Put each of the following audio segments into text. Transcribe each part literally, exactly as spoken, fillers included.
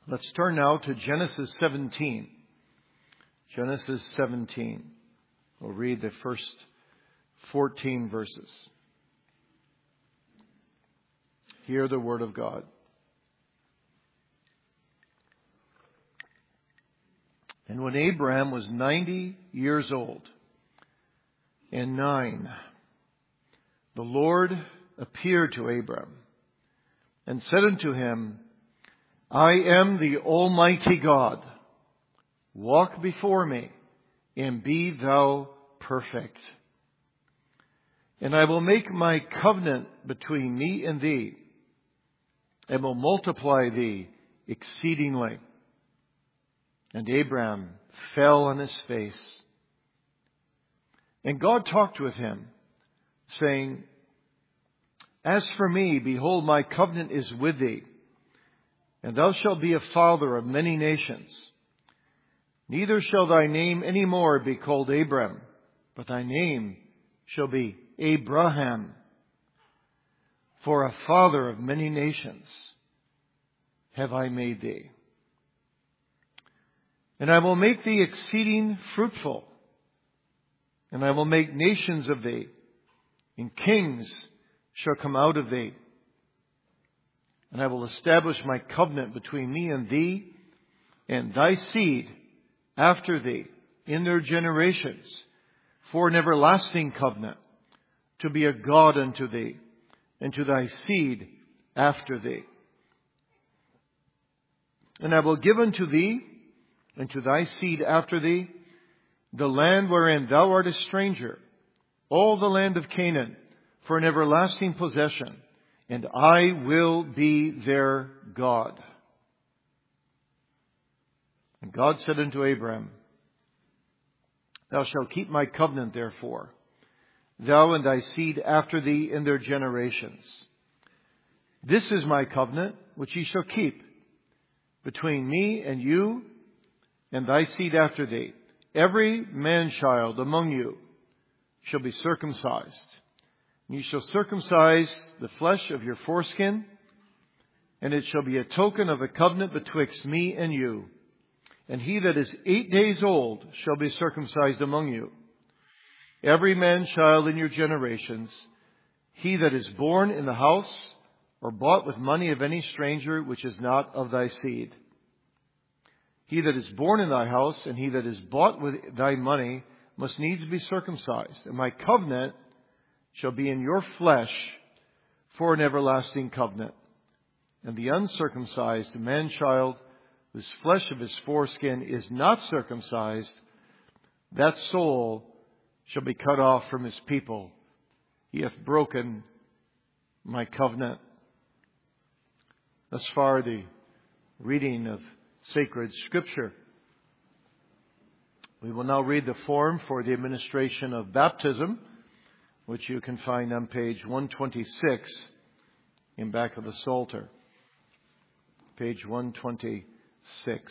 Let's turn now to Genesis seventeen. Genesis seventeen. We'll read the first fourteen verses. Hear the word of God. And when Abraham was ninety years old and nine, the Lord appeared to Abram and said unto him, I am the Almighty God. Walk before me and be thou perfect. And I will make my covenant between me and thee, and will multiply thee exceedingly. And Abram fell on his face. And God talked with him, saying, As for me, behold, my covenant is with thee, and thou shalt be a father of many nations. Neither shall thy name any more be called Abram, but thy name shall be Abraham. For a father of many nations have I made thee. And I will make thee exceeding fruitful, and I will make nations of thee, and kings shall come out of thee. And I will establish my covenant between me and thee, and thy seed after thee in their generations, for an everlasting covenant, to be a God unto thee, and to thy seed after thee. And I will give unto thee, and to thy seed after thee, the land wherein thou art a stranger, all the land of Canaan, for an everlasting possession, and I will be their God. And God said unto Abram, Thou shalt keep my covenant therefore, thou and thy seed after thee in their generations. This is my covenant which ye shall keep between me and you and thy seed after thee. Every man-child among you shall be circumcised. And ye shall circumcise the flesh of your foreskin, and it shall be a token of a covenant betwixt me and you. And he that is eight days old shall be circumcised among you. Every man-child in your generations, he that is born in the house or bought with money of any stranger which is not of thy seed. He that is born in thy house and he that is bought with thy money must needs be circumcised. And my covenant shall be in your flesh for an everlasting covenant. And the uncircumcised man-child, whose flesh of his foreskin is not circumcised, that soul shall be cut off from his people. He hath broken my covenant. Thus far the reading of sacred Scripture. We will now read the form for the administration of baptism, which you can find on page one twenty-six in back of the Psalter. Page one twenty-six.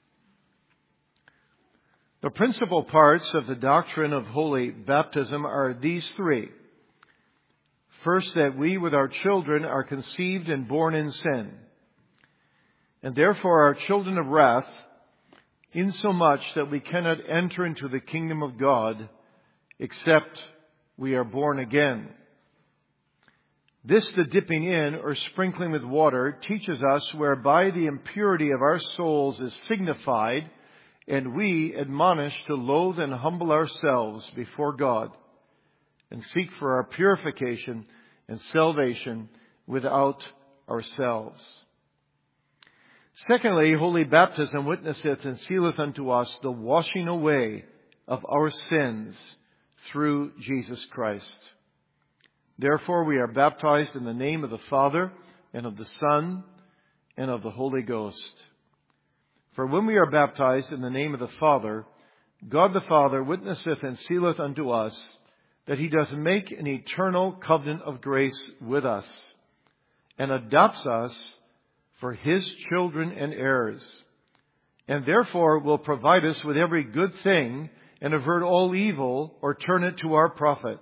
The principal parts of the doctrine of holy baptism are these three. First, that we with our children are conceived and born in sin, and therefore are children of wrath, insomuch that we cannot enter into the kingdom of God except we are born again. This, the dipping in or sprinkling with water, teaches us whereby the impurity of our souls is signified, and we admonish to loathe and humble ourselves before God and seek for our purification and salvation without ourselves. Secondly, holy baptism witnesseth and sealeth unto us the washing away of our sins through Jesus Christ. Therefore we are baptized in the name of the Father, and of the Son, and of the Holy Ghost. For when we are baptized in the name of the Father, God the Father witnesseth and sealeth unto us that he doth make an eternal covenant of grace with us, and adopts us for his children and heirs, and therefore will provide us with every good thing, and avert all evil, or turn it to our profit.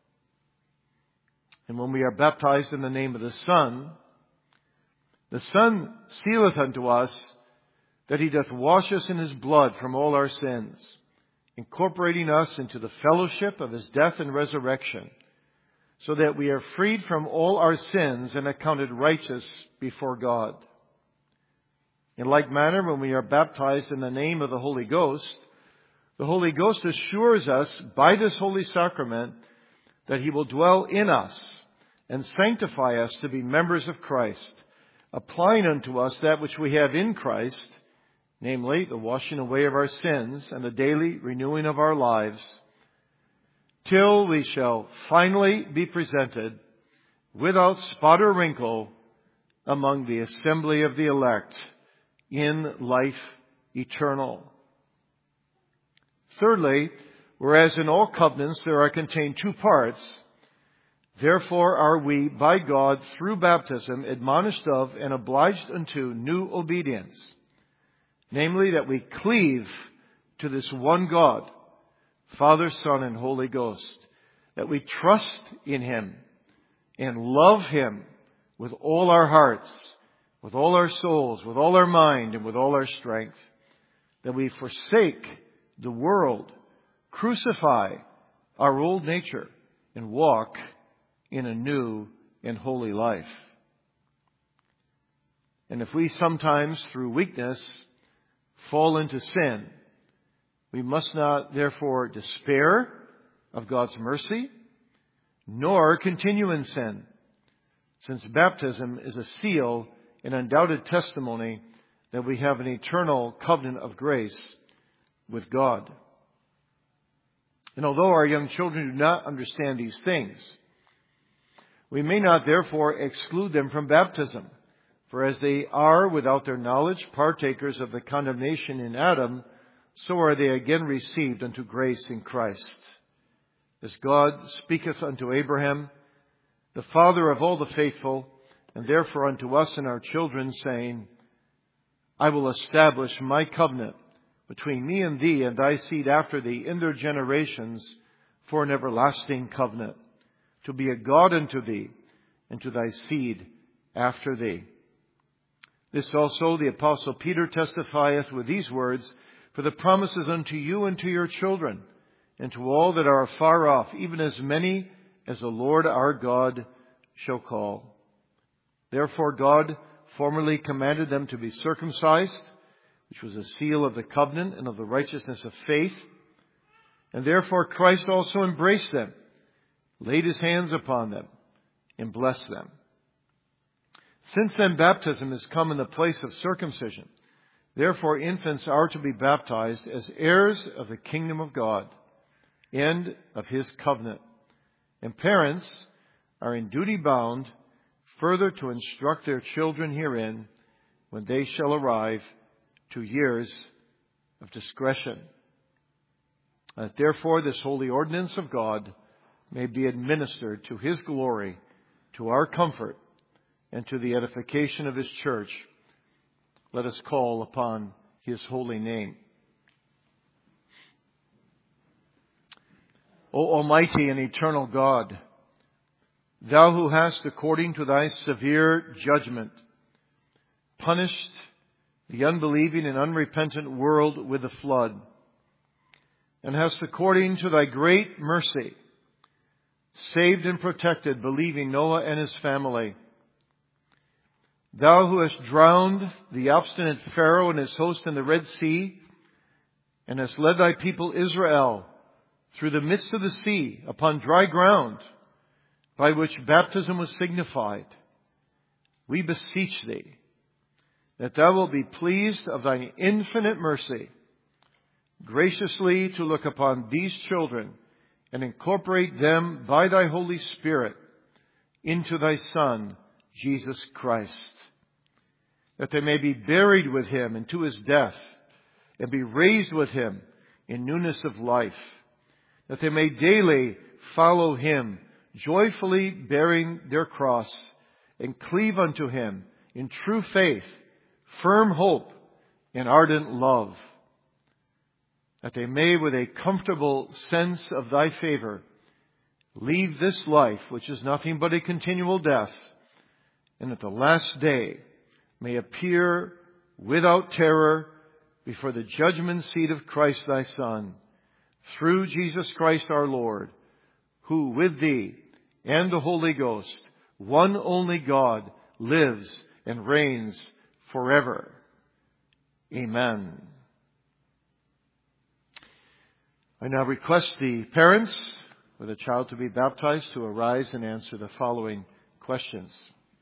And when we are baptized in the name of the Son, the Son sealeth unto us that he doth wash us in his blood from all our sins, incorporating us into the fellowship of his death and resurrection, so that we are freed from all our sins and accounted righteous before God. In like manner, when we are baptized in the name of the Holy Ghost, the Holy Ghost assures us by this holy sacrament that he will dwell in us and sanctify us to be members of Christ, applying unto us that which we have in Christ, namely the washing away of our sins and the daily renewing of our lives, till we shall finally be presented without spot or wrinkle among the assembly of the elect in life eternal. Thirdly, whereas in all covenants there are contained two parts, therefore are we by God through baptism admonished of and obliged unto new obedience, namely that we cleave to this one God, Father, Son, and Holy Ghost, that we trust in him and love him with all our hearts, with all our souls, with all our mind, and with all our strength, that we forsake the world, crucify our old nature, and walk in a new and holy life. And if we sometimes, through weakness, fall into sin, we must not therefore despair of God's mercy, nor continue in sin, since baptism is a seal and undoubted testimony that we have an eternal covenant of grace with God. And although our young children do not understand these things, we may not therefore exclude them from baptism, for as they are without their knowledge partakers of the condemnation in Adam, so are they again received unto grace in Christ. As God speaketh unto Abraham, the father of all the faithful, and therefore unto us and our children, saying, I will establish my covenant between me and thee and thy seed after thee in their generations for an everlasting covenant, to be a God unto thee and to thy seed after thee. This also the Apostle Peter testifieth with these words, for the promises unto you and to your children, and to all that are afar off, even as many as the Lord our God shall call. Therefore God formerly commanded them to be circumcised, which was a seal of the covenant and of the righteousness of faith. And therefore Christ also embraced them, laid his hands upon them, and blessed them. Since then baptism has come in the place of circumcision, therefore infants are to be baptized as heirs of the kingdom of God and of his covenant. And parents are in duty bound further to instruct their children herein when they shall arrive to years of discretion. That therefore this holy ordinance of God may be administered to his glory, to our comfort, and to the edification of his church, let us call upon his holy name. O Almighty and eternal God, thou who hast, according to thy severe judgment, punished the unbelieving and unrepentant world with the flood, and hast, according to thy great mercy, saved and protected believing Noah and his family. Thou who hast drowned the obstinate Pharaoh and his host in the Red Sea, and hast led thy people Israel through the midst of the sea upon dry ground, by which baptism was signified, we beseech thee that thou wilt be pleased of thine infinite mercy graciously to look upon these children and incorporate them by thy Holy Spirit into thy Son, Jesus Christ, that they may be buried with him into his death and be raised with him in newness of life, that they may daily follow him, joyfully bearing their cross, and cleave unto him in true faith, firm hope, and ardent love, that they may with a comfortable sense of thy favor leave this life, which is nothing but a continual death, and at the last day may appear without terror before the judgment seat of Christ thy Son, through Jesus Christ our Lord, who with thee and the Holy Ghost, one only God, lives and reigns forever. Amen. I now request the parents with a child to be baptized to arise and answer the following questions.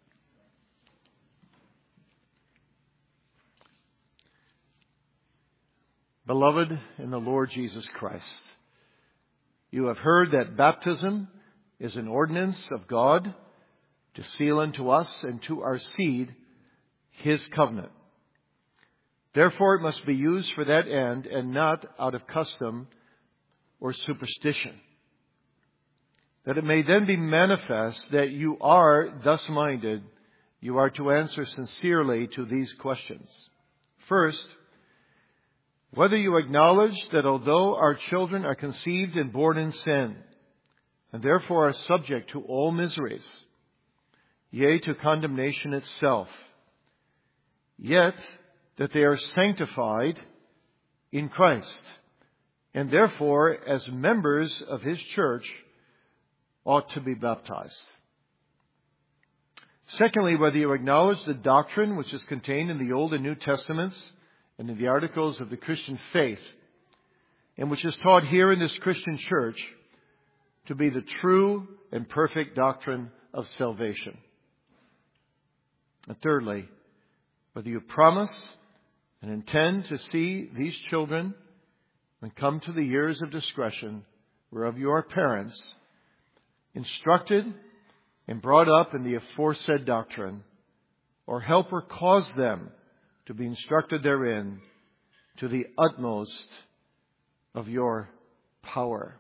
Beloved in the Lord Jesus Christ, you have heard that baptism is an ordinance of God to seal unto us and to our seed His covenant. Therefore it must be used for that end and not out of custom or superstition, that it may then be manifest that you are thus minded, you are to answer sincerely to these questions. First, whether you acknowledge that although our children are conceived and born in sin, and therefore are subject to all miseries, yea, to condemnation itself, yet that they are sanctified in Christ, and therefore, as members of His church, ought to be baptized. Secondly, whether you acknowledge the doctrine which is contained in the Old and New Testaments and in the articles of the Christian faith, and which is taught here in this Christian church to be the true and perfect doctrine of salvation. And thirdly, whether you promise and intend to see these children, when come to the years of discretion, whereof you are parents, instructed and brought up in the aforesaid doctrine, or help or cause them to be instructed therein to the utmost of your power.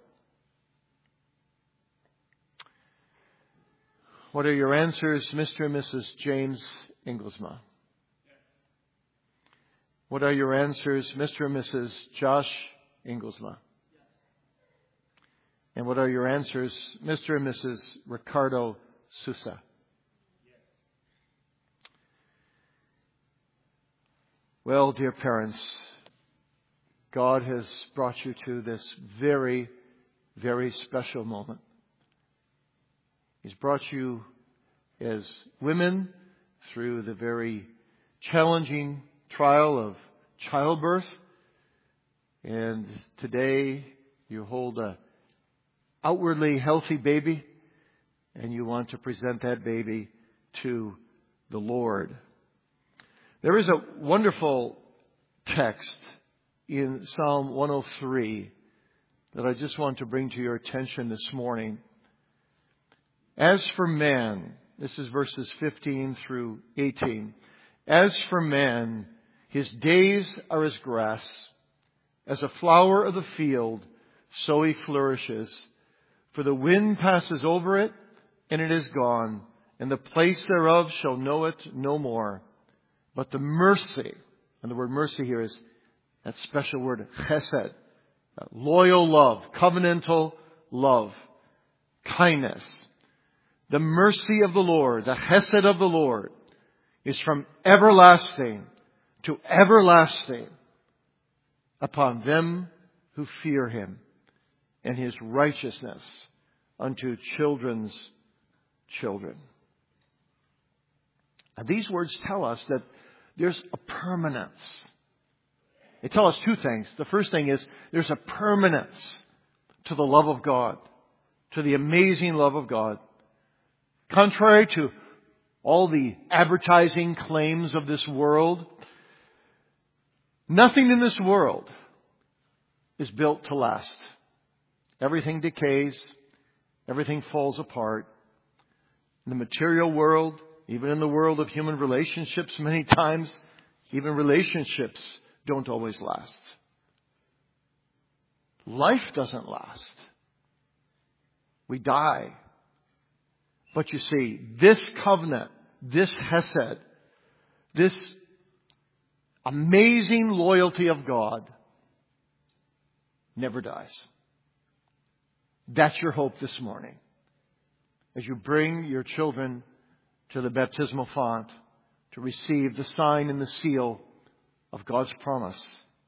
What are your answers, Mister and Missus James Inglesma? What are your answers, Mister and Missus Josh Inglesma? And what are your answers, Mister and Missus Ricardo Sousa? Well, dear parents, God has brought you to this very, very special moment. He's brought you as women through the very challenging trial of childbirth. And today you hold a outwardly healthy baby, and you want to present that baby to the Lord. There is a wonderful text in Psalm one oh three that I just want to bring to your attention this morning. As for man, this is verses fifteen through eighteen. As for man, his days are as grass, as a flower of the field, so he flourishes. For the wind passes over it, and it is gone, and the place thereof shall know it no more. But the mercy, and the word mercy here is that special word, chesed, loyal love, covenantal love, kindness. The mercy of the Lord, the chesed of the Lord, is from everlasting to everlasting upon them who fear Him, and His righteousness unto children's children. And these words tell us that there's a permanence. They tell us two things. The first thing is there's a permanence to the love of God, to the amazing love of God. Contrary to all the advertising claims of this world, nothing in this world is built to last. Everything decays. Everything falls apart. In the material world, even in the world of human relationships, many times, even relationships don't always last. Life doesn't last. We die. But you see, this covenant, this chesed, this amazing loyalty of God never dies. That's your hope this morning. As you bring your children to the baptismal font to receive the sign and the seal of God's promise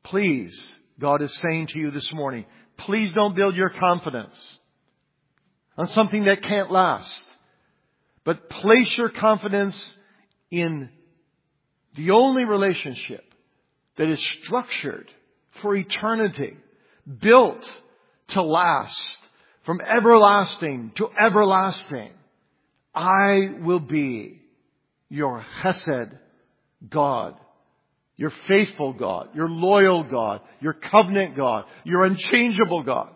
Please, God is saying to you this morning, please don't build your confidence on something that can't last. But place your confidence in the only relationship that is structured for eternity, built to last, from everlasting to everlasting. I will be your Chesed God, your faithful God, your loyal God, your covenant God, your unchangeable God.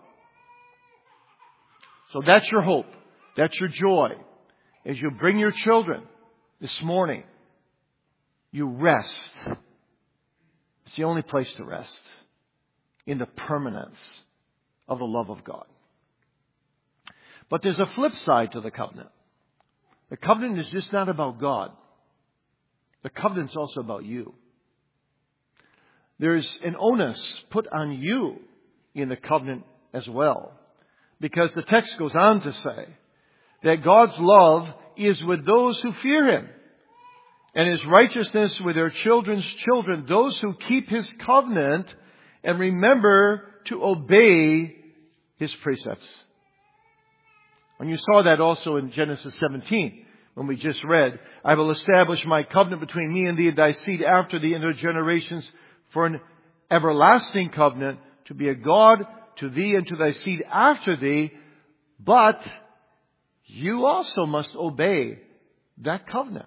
So that's your hope. That's your joy. As you bring your children this morning, you rest. It's the only place to rest, in the permanence of the love of God. But there's a flip side to the covenant. The covenant is just not about God. The covenant's also about you. There's an onus put on you in the covenant as well. Because the text goes on to say that God's love is with those who fear Him, and His righteousness with their children's children, those who keep His covenant and remember to obey His precepts. And you saw that also in Genesis seventeen, when we just read, I will establish my covenant between me and thee and thy seed after thee in their generations for an everlasting covenant, to be a God to thee and to thy seed after thee. But you also must obey that covenant.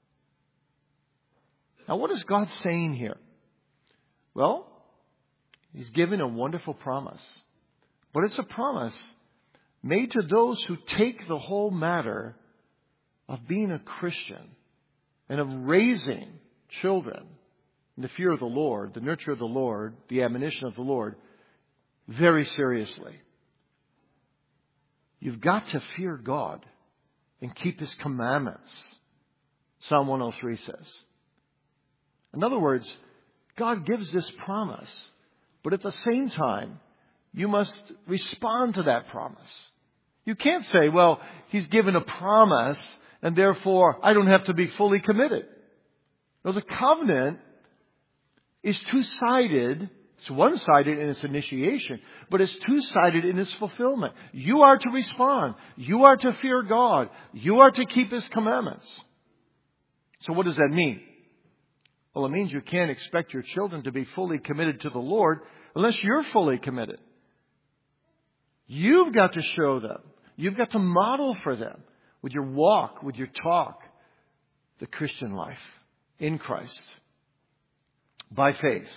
Now, what is God saying here? Well, He's given a wonderful promise. But it's a promise made to those who take the whole matter of being a Christian and of raising children in the fear of the Lord, the nurture of the Lord, the admonition of the Lord, very seriously. You've got to fear God and keep His commandments, Psalm one oh three says. In other words, God gives this promise, but at the same time, you must respond to that promise. You can't say, well, He's given a promise, and therefore I don't have to be fully committed. No, the covenant is two-sided. It's one-sided in its initiation, but it's two-sided in its fulfillment. You are to respond. You are to fear God. You are to keep His commandments. So what does that mean? Well, it means you can't expect your children to be fully committed to the Lord unless you're fully committed. You've got to show them. You've got to model for them with your walk, with your talk, the Christian life in Christ by faith.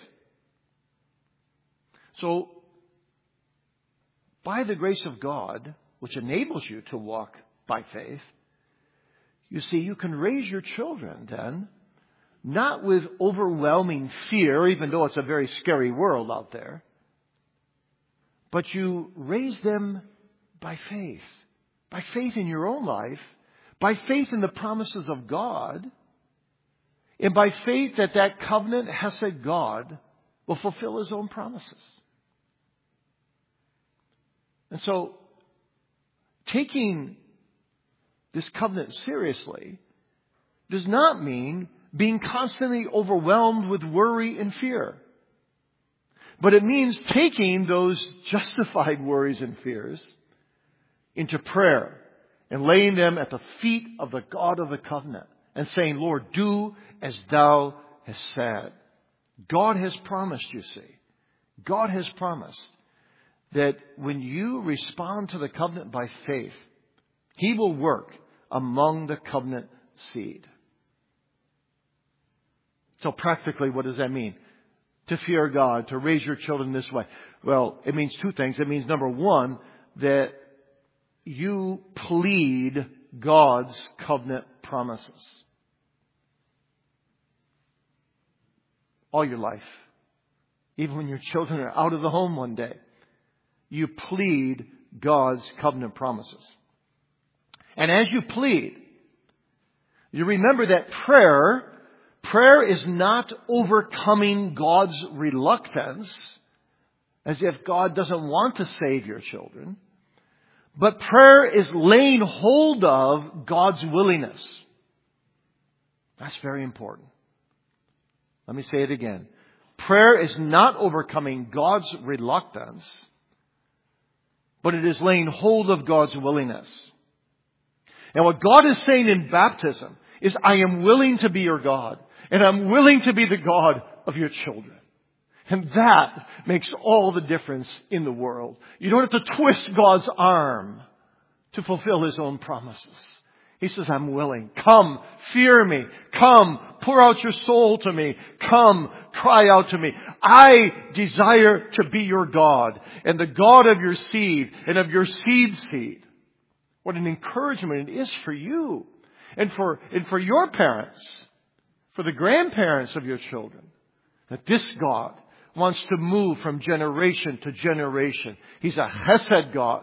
So, by the grace of God, which enables you to walk by faith, you see, you can raise your children then, not with overwhelming fear, even though it's a very scary world out there, but you raise them by faith. By faith in your own life, by faith in the promises of God, and by faith that that covenant Hesed God will fulfill His own promises. And so, taking this covenant seriously does not mean being constantly overwhelmed with worry and fear. But it means taking those justified worries and fears into prayer and laying them at the feet of the God of the covenant and saying, Lord, do as thou hast said. God has promised, you see. God has promised that when you respond to the covenant by faith, He will work among the covenant seed. So practically, what does that mean? To fear God, to raise your children this way. Well, it means two things. It means, number one, that you plead God's covenant promises all your life. Even when your children are out of the home one day, you plead God's covenant promises. And as you plead, you remember that prayer, prayer is not overcoming God's reluctance, as if God doesn't want to save your children. But prayer is laying hold of God's willingness. That's very important. Let me say it again. prayer is not overcoming God's reluctance, but it is laying hold of God's willingness. And what God is saying in baptism is, I am willing to be your God, and I'm willing to be the God of your children. And that makes all the difference in the world. You don't have to twist God's arm to fulfill His own promises. He says, I'm willing. Come, fear me. Come, pour out your soul to me. Come, cry out to me. I desire to be your God and the God of your seed and of your seed's seed. What an encouragement it is for you and for, and for your parents, for the grandparents of your children, that this God wants to move from generation to generation. He's a Chesed God.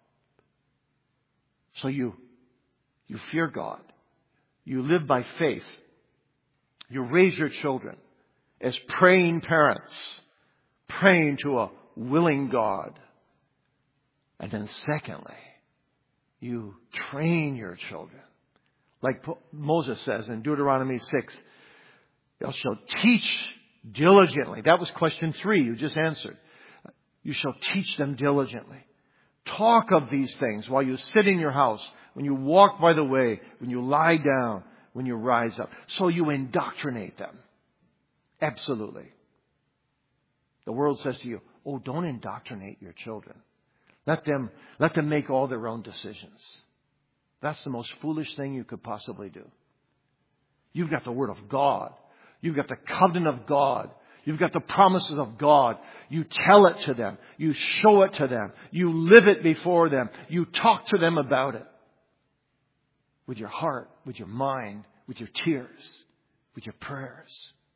So you, you fear God. You live by faith. You raise your children as praying parents, praying to a willing God. And then secondly, you train your children. Like Moses says in Deuteronomy six, thou shalt teach diligently. That was question three you just answered. You shall teach them diligently. Talk of these things while you sit in your house, when you walk by the way, when you lie down, when you rise up. So you indoctrinate them. Absolutely. The world says to you, oh, don't indoctrinate your children. Let them, let them make all their own decisions. That's the most foolish thing you could possibly do. You've got the Word of God. You've got the covenant of God. You've got the promises of God. You tell it to them. You show it to them. You live it before them. You talk to them about it. With your heart, with your mind, with your tears, with your prayers.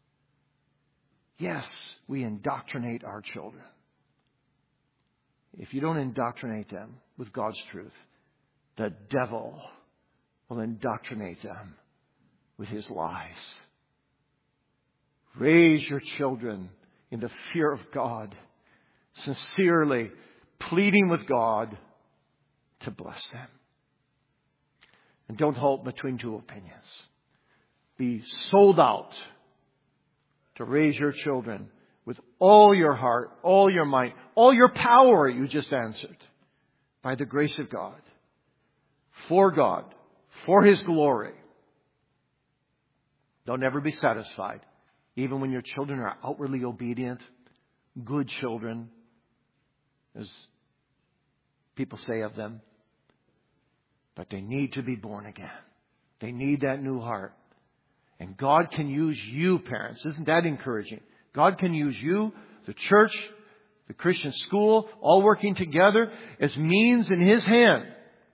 Yes, we indoctrinate our children. If you don't indoctrinate them with God's truth, the devil will indoctrinate them with his lies. Raise your children in the fear of God, sincerely pleading with God to bless them. And don't halt between two opinions. Be sold out to raise your children with all your heart, all your might, all your power, you just answered, by the grace of God, for God, for His glory. Don't ever be satisfied, even when your children are outwardly obedient, good children, as people say of them. But they need to be born again. They need that new heart. And God can use you, parents. Isn't that encouraging? God can use you, the church, the Christian school, all working together as means in His hand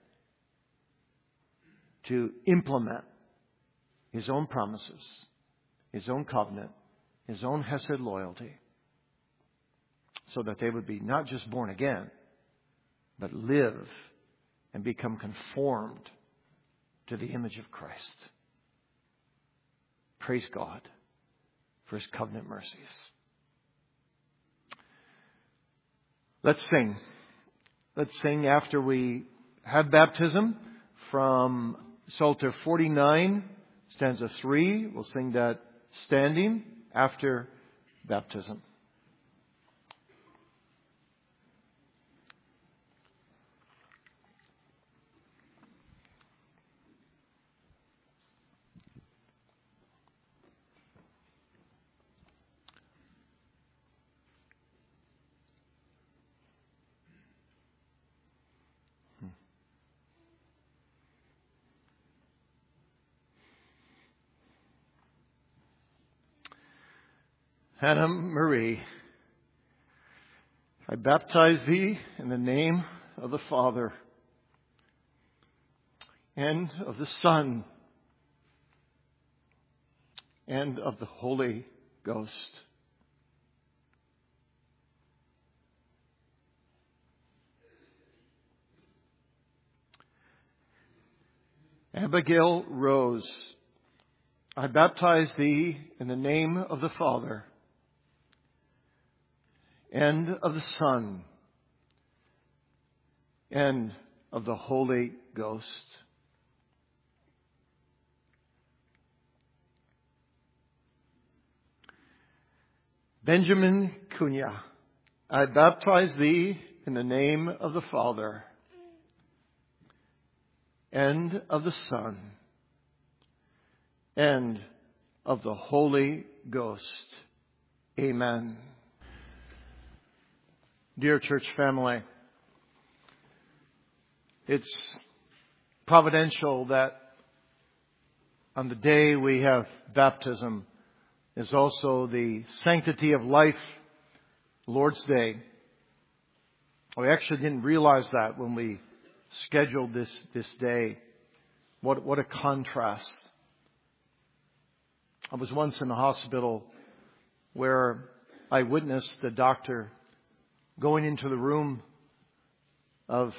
to implement His own promises, His own covenant, His own Hesed loyalty, so that they would be not just born again, but live and become conformed to the image of Christ. Praise God for His covenant mercies. Let's sing. Let's sing after we have baptism from Psalter forty-nine, stanza three. We'll sing that standing after baptism. Anna Marie, I baptize thee in the name of the Father and of the Son and of the Holy Ghost. Abigail Rose, I baptize thee in the name of the Father and of the Son, and of the Holy Ghost. Benjamin Cunha, I baptize thee in the name of the Father and of the Son and of the Holy Ghost. Amen. Dear church family, it's providential that on the day we have baptism is also the Sanctity of Life Lord's Day. We actually didn't realize that when we scheduled this, this day. What, what a contrast. I was once in a hospital where I witnessed the doctor going into the room of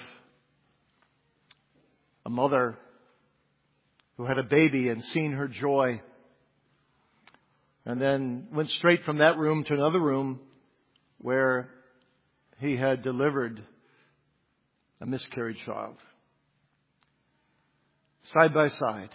a mother who had a baby and seeing her joy, and then went straight from that room to another room where he had delivered a miscarried child. Side by side.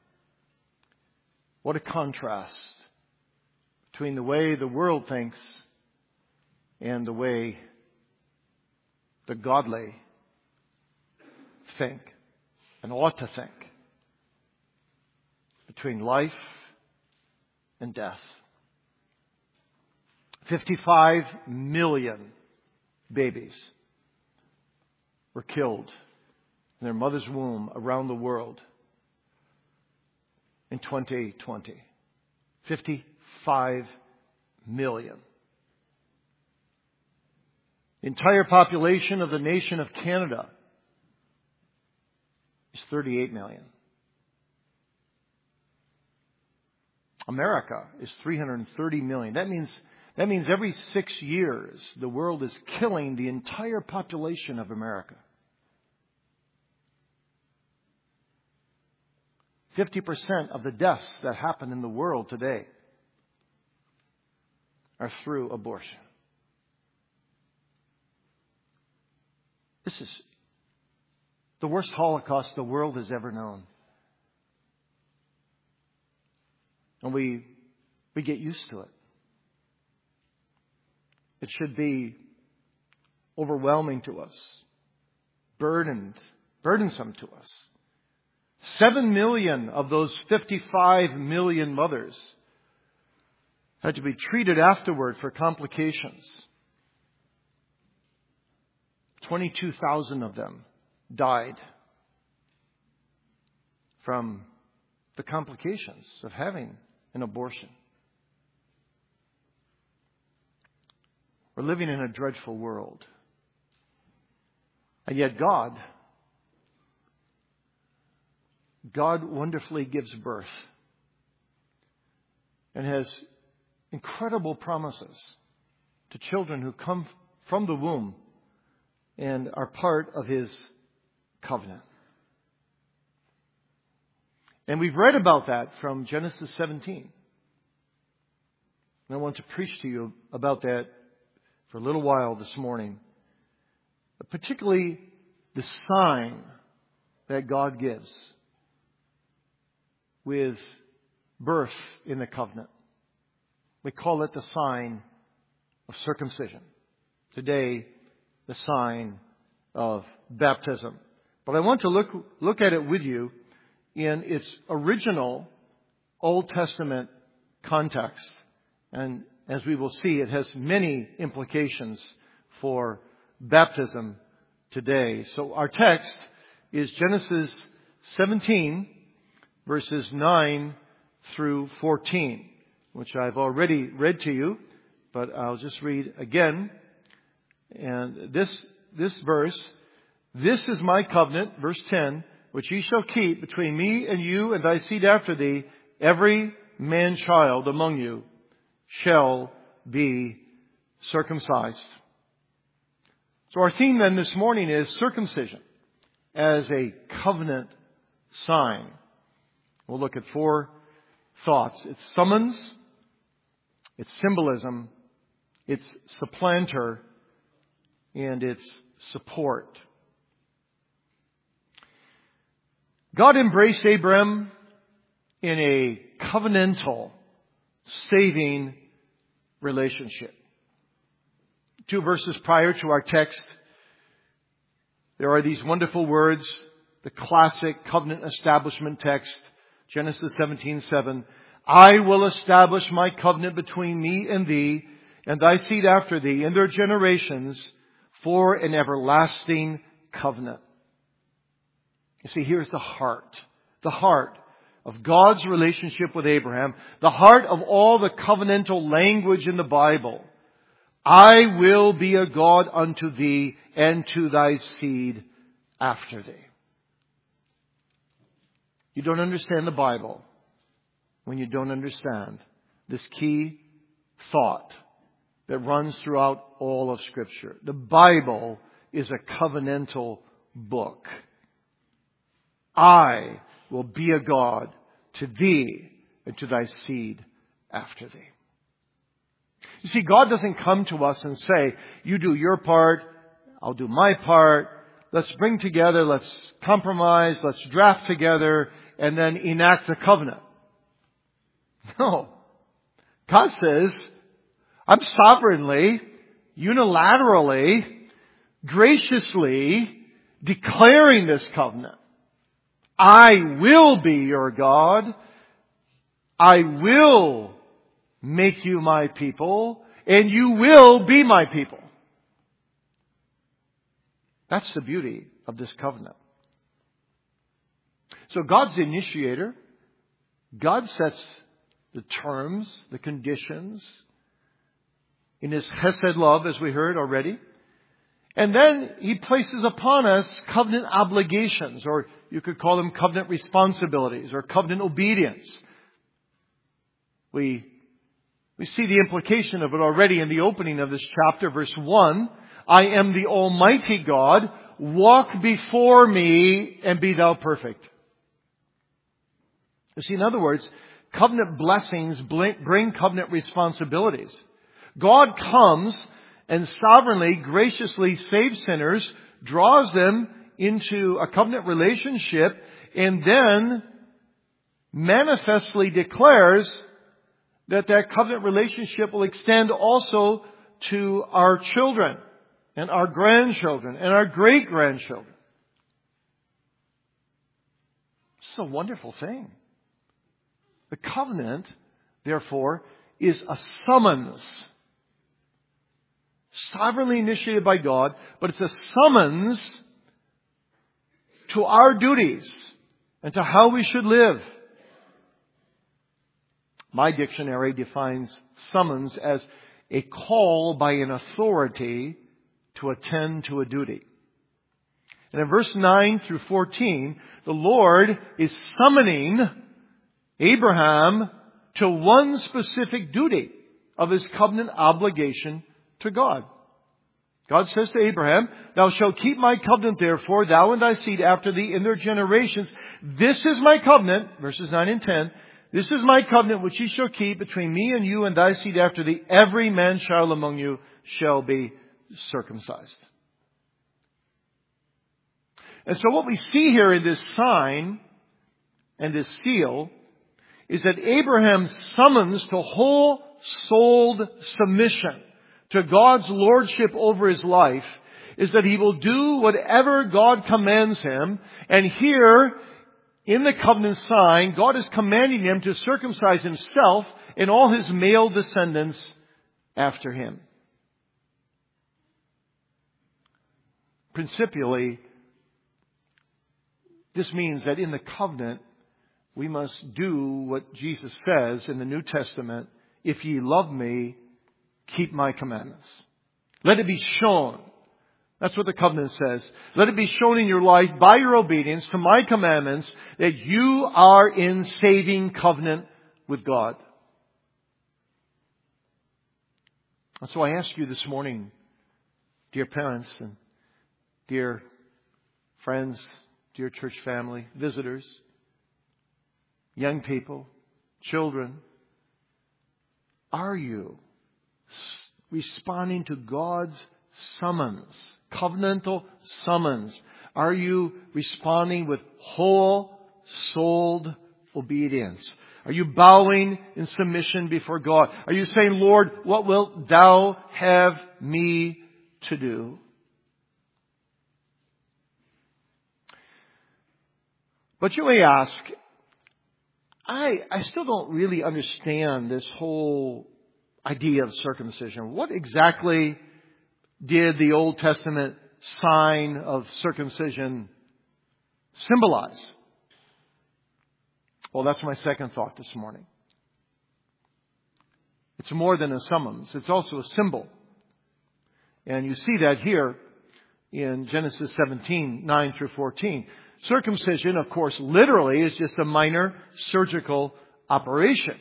What a contrast between the way the world thinks and the way the godly think and ought to think. Between life and death. fifty-five million babies were killed in their mother's womb around the world in twenty twenty. fifty-five million. The entire population of the nation of Canada is thirty-eight million. America is three hundred thirty million. That means, that means every six years the world is killing the entire population of America. fifty percent of the deaths that happen in the world today are through abortion. This is the worst Holocaust the world has ever known. And we, we get used to it. It should be overwhelming to us, burdened, burdensome to us. Seven million of those fifty-five million mothers had to be treated afterward for complications. twenty-two thousand of them died from the complications of having an abortion. We're living in a dreadful world. And yet God, God wonderfully gives birth and has incredible promises to children who come from the womb and are part of His covenant. And we've read about that from Genesis seventeen. And I want to preach to you about that for a little while this morning. But particularly the sign that God gives with birth in the covenant. We call it the sign of circumcision. Today, the sign of baptism. But I want to look, look at it with you in its original Old Testament context. And as we will see, it has many implications for baptism today. So our text is Genesis seventeen, verses nine through fourteen, which I've already read to you, but I'll just read again. And this, this verse, this is my covenant, verse ten, which ye shall keep between me and you and thy seed after thee. Every man-child among you shall be circumcised. So our theme then this morning is circumcision as a covenant sign. We'll look at four thoughts. It's summons, it's symbolism, it's supplanter, and it's support. God embraced Abram in a covenantal, saving relationship. Two verses prior to our text, there are these wonderful words, the classic covenant establishment text, Genesis seventeen seven. I will establish my covenant between me and thee, and thy seed after thee, in their generations, for an everlasting covenant. You see, here's the heart. The heart of God's relationship with Abraham. The heart of all the covenantal language in the Bible. I will be a God unto thee, and to thy seed after thee. You don't understand the Bible when you don't understand this key thought that runs throughout all of Scripture. The Bible is a covenantal book. I will be a God to thee and to thy seed after thee. You see, God doesn't come to us and say, you do your part, I'll do my part, let's bring together, let's compromise, let's draft together, and then enact a covenant. No. God says, I'm sovereignly, unilaterally, graciously declaring this covenant. I will be your God. I will make you my people, and you will be my people. That's the beauty of this covenant. So God's the initiator. God sets the terms, the conditions in His chesed love, as we heard already. And then He places upon us covenant obligations, or you could call them covenant responsibilities, or covenant obedience. We, we see the implication of it already in the opening of this chapter, verse one. I am the Almighty God. Walk before me and be thou perfect. You see, in other words, covenant blessings bring covenant responsibilities. God comes and sovereignly, graciously saves sinners, draws them into a covenant relationship, and then manifestly declares that that covenant relationship will extend also to our children and our grandchildren and our great-grandchildren. It's a wonderful thing. The covenant, therefore, is a summons. Sovereignly initiated by God, but it's a summons to our duties and to how we should live. My dictionary defines summons as a call by an authority to attend to a duty. And in verse nine through fourteen, the Lord is summoning Abraham to one specific duty of his covenant obligation to God. God says to Abraham, thou shalt keep my covenant therefore, thou and thy seed after thee in their generations. This is my covenant, verses nine and ten. This is my covenant which ye shall keep between me and you and thy seed after thee. Every man child among you shall be circumcised. And so what we see here in this sign and this seal is that Abraham's summons to whole-souled submission to God's lordship over his life is that he will do whatever God commands him. And here, in the covenant sign, God is commanding him to circumcise himself and all his male descendants after him. Principially, this means that in the covenant, we must do what Jesus says in the New Testament, if ye love me, keep my commandments. Let it be shown. That's what the covenant says. Let it be shown in your life by your obedience to my commandments that you are in saving covenant with God. And so I ask you this morning, dear parents and dear friends, dear church family, visitors, young people, children, are you responding to God's summons, covenantal summons? Are you responding with whole-souled obedience? Are you bowing in submission before God? Are you saying, Lord, what wilt thou have me to do? But you may ask, I, I still don't really understand this whole idea of circumcision. What exactly did the Old Testament sign of circumcision symbolize? Well, that's my second thought this morning. It's more than a summons. It's also a symbol. And you see that here in Genesis seventeen, nine through fourteen. Circumcision, of course, literally is just a minor surgical operation.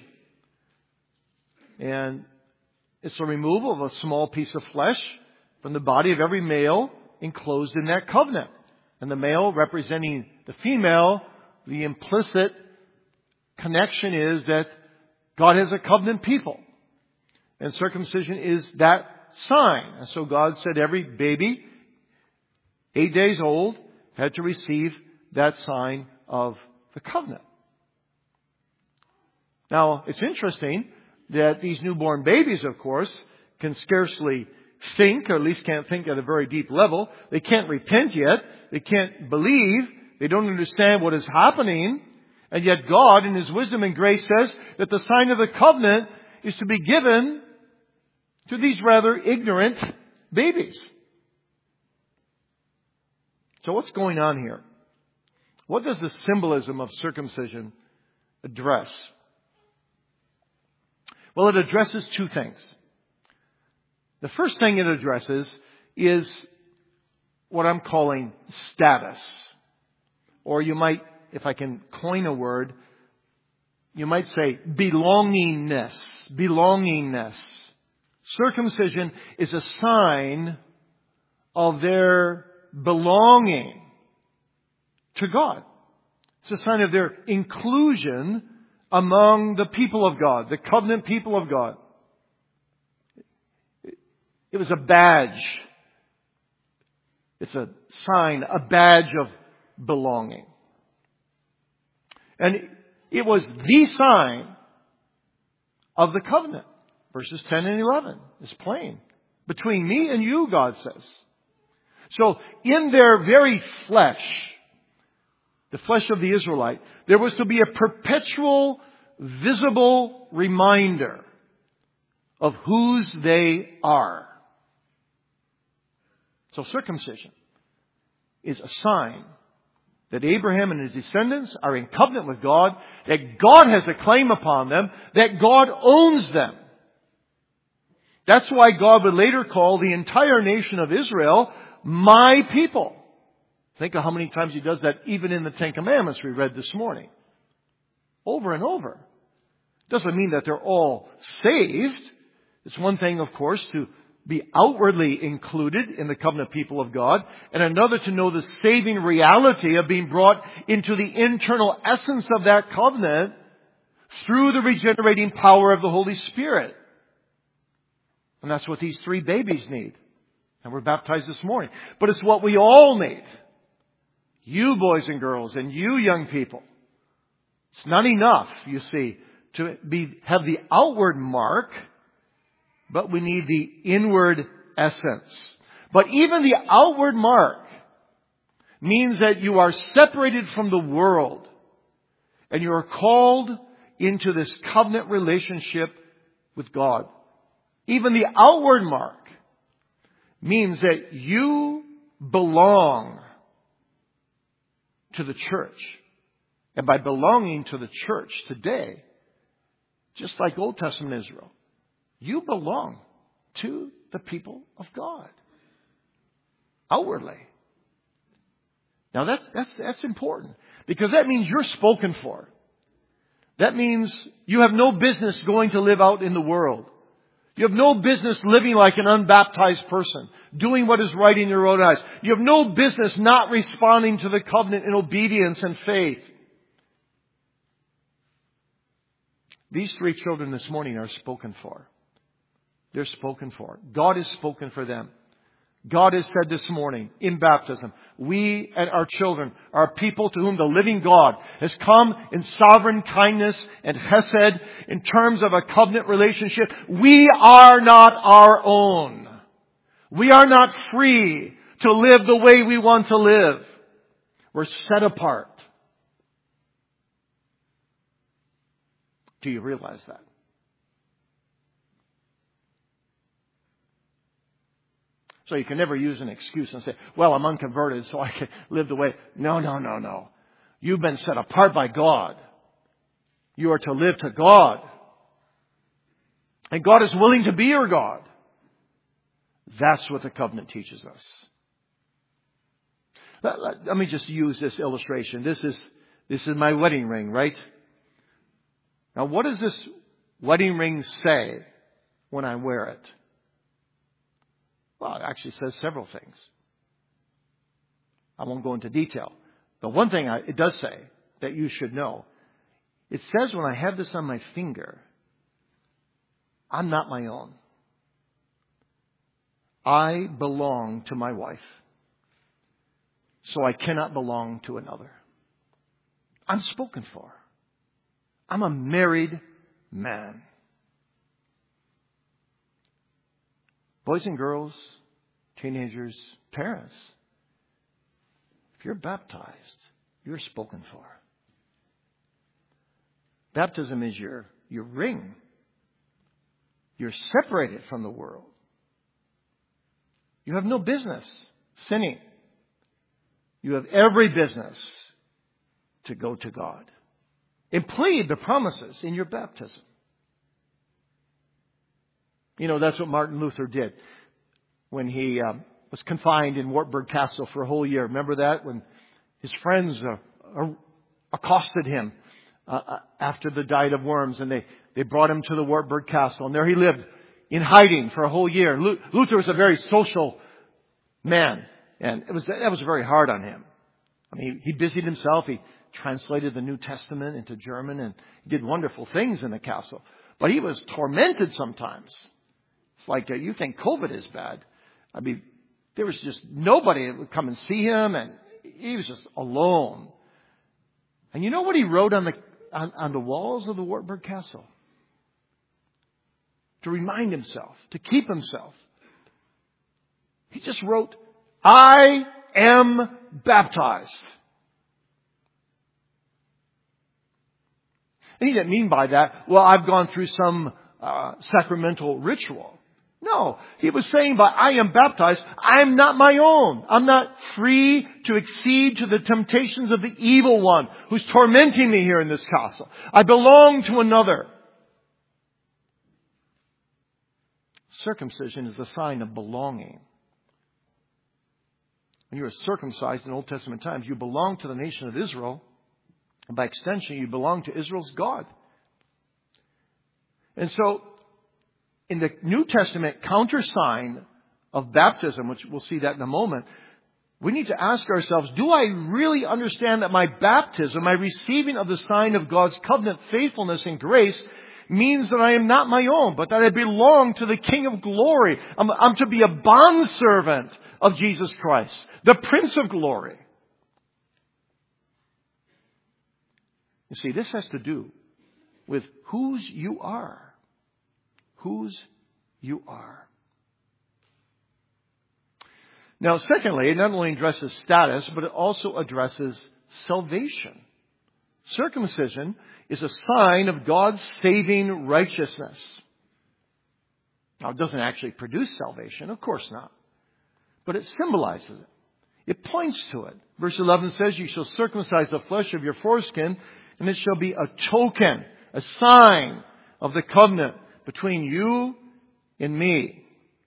And it's the removal of a small piece of flesh from the body of every male enclosed in that covenant. And the male representing the female, the implicit connection is that God has a covenant people. And circumcision is that sign. And so God said every baby, eight days old, had to receive that sign of the covenant. Now, it's interesting that these newborn babies, of course, can scarcely think, or at least can't think at a very deep level. They can't repent yet. They can't believe. They don't understand what is happening. And yet God, in His wisdom and grace, says that the sign of the covenant is to be given to these rather ignorant babies. So what's going on here? What does the symbolism of circumcision address? Well, it addresses two things. The first thing it addresses is what I'm calling status. Or you might, if I can coin a word, you might say belongingness. Belongingness. Circumcision is a sign of their belonging to God. It's a sign of their inclusion among the people of God, the covenant people of God. It was a badge. It's a sign, a badge of belonging. And it was the sign of the covenant. Verses ten and eleven is plain. Between me and you, God says. So in their very flesh, the flesh of the Israelite, there was to be a perpetual, visible reminder of whose they are. So circumcision is a sign that Abraham and his descendants are in covenant with God, that God has a claim upon them, that God owns them. That's why God would later call the entire nation of Israel my people. Think of how many times He does that even in the Ten Commandments we read this morning. Over and over. Doesn't mean that they're all saved. It's one thing, of course, to be outwardly included in the covenant people of God, and another to know the saving reality of being brought into the internal essence of that covenant through the regenerating power of the Holy Spirit. And that's what these three babies need. And we're baptized this morning. But it's what we all need. You boys and girls and you young people. It's not enough, you see, to be have the outward mark, but we need the inward essence. But even the outward mark means that you are separated from the world and you are called into this covenant relationship with God. Even the outward mark means that you belong to the church. And by belonging to the church today, just like Old Testament Israel, you belong to the people of God. Outwardly. Now that's, that's, that's important. Because that means you're spoken for. That means you have no business going to live out in the world. You have no business living like an unbaptized person, doing what is right in your own eyes. You have no business not responding to the covenant in obedience and faith. These three children this morning are spoken for. They're spoken for. God is spoken for them. God has said this morning in baptism, we and our children are people to whom the living God has come in sovereign kindness and chesed in terms of a covenant relationship. We are not our own. We are not free to live the way we want to live. We're set apart. Do you realize that? So you can never use an excuse and say, well, I'm unconverted, so I can live the way. No, no, no, no. You've been set apart by God. You are to live to God. And God is willing to be your God. That's what the covenant teaches us. Let, let, let me just use this illustration. This is, this is my wedding ring, right? Now, what does this wedding ring say when I wear it? Well, it actually says several things. I won't go into detail. But one thing I, it does say that you should know. It says when I have this on my finger, I'm not my own. I belong to my wife. So I cannot belong to another. I'm spoken for. I'm a married man. Boys and girls, teenagers, parents, if you're baptized, you're spoken for. Baptism is your, your ring. You're separated from the world. You have no business sinning. You have every business to go to God and plead the promises in your baptism. You know, that's what Martin Luther did when he um, was confined in Wartburg Castle for a whole year. Remember that? When his friends uh, uh, accosted him uh, after the Diet of Worms, and they, they brought him to the Wartburg Castle. And there he lived in hiding for a whole year. Luther was a very social man, and it was that was very hard on him. I mean, he, he busied himself. He translated the New Testament into German and did wonderful things in the castle. But he was tormented sometimes. It's like uh, you think COVID is bad. I mean, there was just nobody that would come and see him, and he was just alone. And you know what he wrote on the on, on the walls of the Wartburg Castle? To remind himself, to keep himself. He just wrote, I am baptized. And he didn't mean by that, well, I've gone through some uh, sacramental ritual. No, he was saying by I am baptized, I am not my own. I'm not free to accede to the temptations of the evil one who's tormenting me here in this castle. I belong to another. Circumcision is a sign of belonging. When you were circumcised in Old Testament times, you belong to the nation of Israel. And by extension, you belong to Israel's God. And so, in the New Testament countersign of baptism, which we'll see that in a moment, we need to ask ourselves, do I really understand that my baptism, my receiving of the sign of God's covenant faithfulness and grace, means that I am not my own, but that I belong to the King of glory. I'm, I'm to be a bondservant of Jesus Christ, the Prince of glory. You see, this has to do with whose you are. Whose you are. Now, secondly, it not only addresses status, but it also addresses salvation. Circumcision is a sign of God's saving righteousness. Now, it doesn't actually produce salvation, of course not. But it symbolizes it. It points to it. Verse eleven says, you shall circumcise the flesh of your foreskin, and it shall be a token, a sign of the covenant between you and me.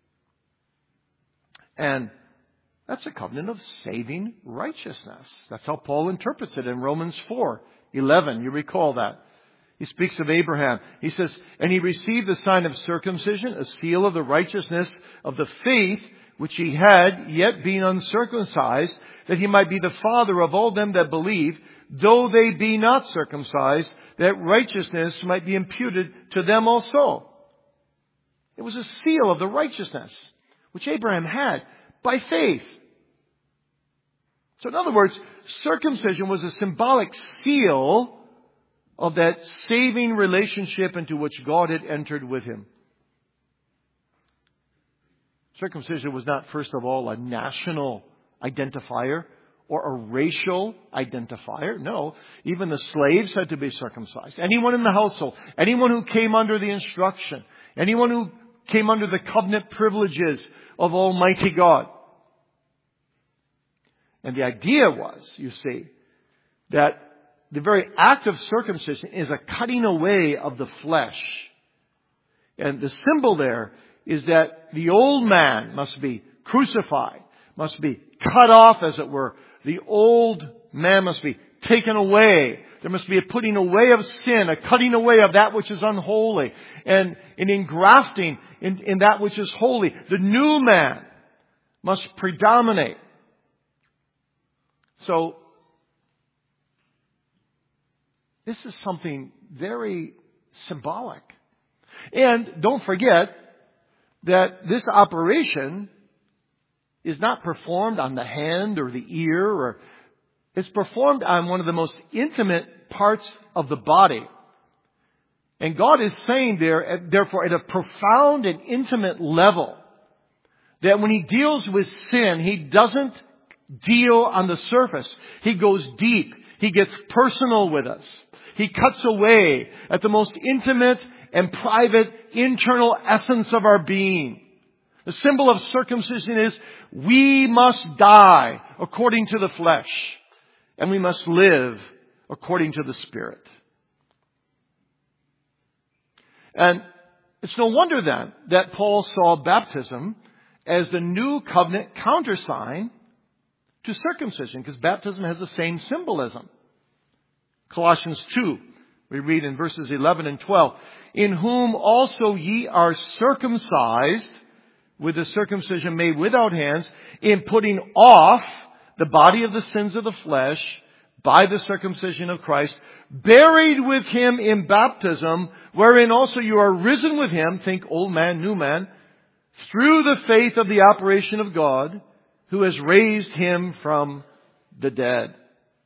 And that's a covenant of saving righteousness. That's how Paul interprets it in Romans four eleven. You recall that. He speaks of Abraham. He says, and he received the sign of circumcision, a seal of the righteousness of the faith which he had, yet being uncircumcised, that he might be the father of all them that believe, though they be not circumcised, that righteousness might be imputed to them also. It was a seal of the righteousness which Abraham had. by faith. So in other words, circumcision was a symbolic seal of that saving relationship into which God had entered with him. Circumcision was not, first of all, a national identifier or a racial identifier. No, even the slaves had to be circumcised. Anyone in the household, anyone who came under the instruction, anyone who came under the covenant privileges of Almighty God. And the idea was, you see, that the very act of circumcision is a cutting away of the flesh. And the symbol there is that the old man must be crucified, must be cut off, as it were. The old man must be taken away. There must be a putting away of sin, a cutting away of that which is unholy, and an engrafting in, in that which is holy. The new man must predominate. So, this is something very symbolic. And don't forget that this operation is not performed on the hand or the ear, or it's performed on one of the most intimate parts of the body. And God is saying there, therefore, at a profound and intimate level, that when He deals with sin, He doesn't deal on the surface. He goes deep. He gets personal with us. He cuts away at the most intimate and private internal essence of our being. The symbol of circumcision is we must die according to the flesh, and we must live according to the Spirit. And it's no wonder then that Paul saw baptism as the new covenant countersign to circumcision, because baptism has the same symbolism. Colossians two, we read in verses eleven and twelve, in whom also ye are circumcised with the circumcision made without hands, in putting off the body of the sins of the flesh by the circumcision of Christ, buried with Him in baptism, wherein also you are risen with Him, think old man, new man, through the faith of the operation of God, who has raised Him from the dead.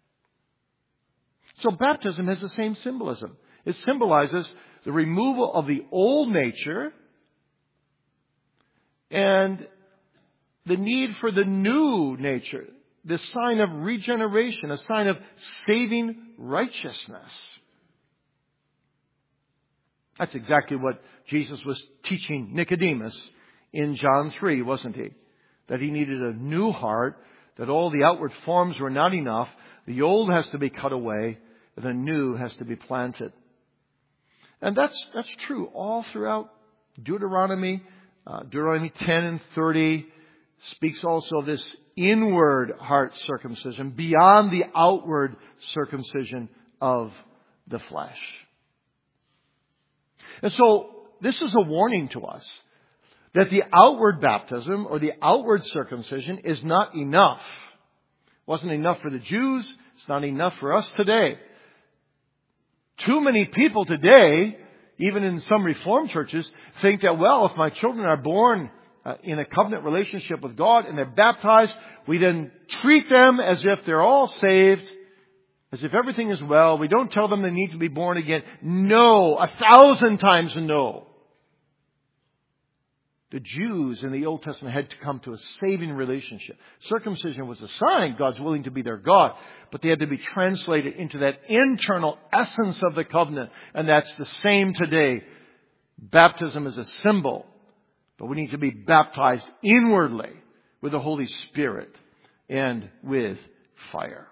So baptism has the same symbolism. It symbolizes the removal of the old nature and the need for the new nature, the sign of regeneration, a sign of saving righteousness. That's exactly what Jesus was teaching Nicodemus in John three, wasn't He? That he needed a new heart, that all the outward forms were not enough. The old has to be cut away, and the new has to be planted. And that's that's true all throughout Deuteronomy. Uh, Deuteronomy ten and thirty speaks also of this inward heart circumcision beyond the outward circumcision of the flesh. And so this is a warning to us that the outward baptism or the outward circumcision is not enough. It wasn't enough for the Jews. It's not enough for us today. Too many people today, even in some Reformed churches, think that, well, if my children are born uh, in a covenant relationship with God and they're baptized, we then treat them as if they're all saved, as if everything is well. We don't tell them they need to be born again. No, a thousand times no. The Jews in the Old Testament had to come to a saving relationship. Circumcision was a sign God's willing to be their God, but they had to be translated into that internal essence of the covenant, and that's the same today. Baptism is a symbol, but we need to be baptized inwardly with the Holy Spirit and with fire.